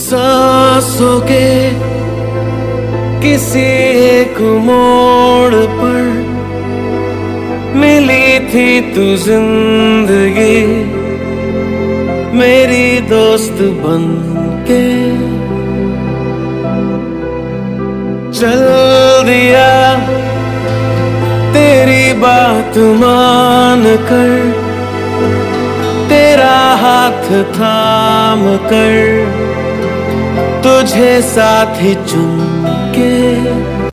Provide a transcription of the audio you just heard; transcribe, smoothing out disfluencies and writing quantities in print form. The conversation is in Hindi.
सांसों के किसी एक मोड़ पर मिली थी तू जिंदगी मेरी दोस्त बन के। चल दिया तेरी बात मान कर, तेरा हाथ थाम कर तुझे साथी चुन के।